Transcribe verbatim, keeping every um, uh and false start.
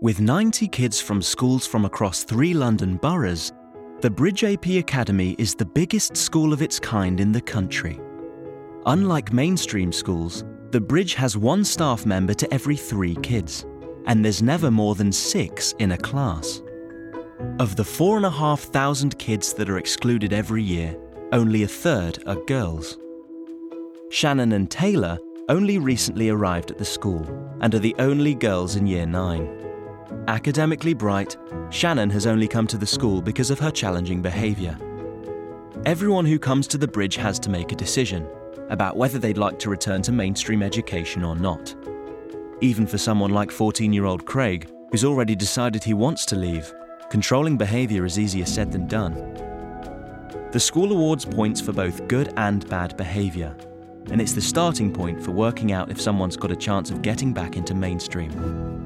With ninety kids from schools from across three London boroughs, the Bridge A P Academy is the biggest school of its kind in the country. Unlike mainstream schools, the Bridge has one staff member to every three kids, and there's never more than six in a class. Of the four and a half thousand kids that are excluded every year, only a third are girls. Shannon and Taylor only recently arrived at the school and are the only girls in year nine. Academically bright, Shannon has only come to the school because of her challenging behaviour. Everyone who comes to the Bridge has to make a decision about whether they'd like to return to mainstream education or not. Even for someone like fourteen-year-old Craig, who's already decided he wants to leave, controlling behaviour is easier said than done. The school awards points for both good and bad behaviour, and it's the starting point for working out if someone's got a chance of getting back into mainstream.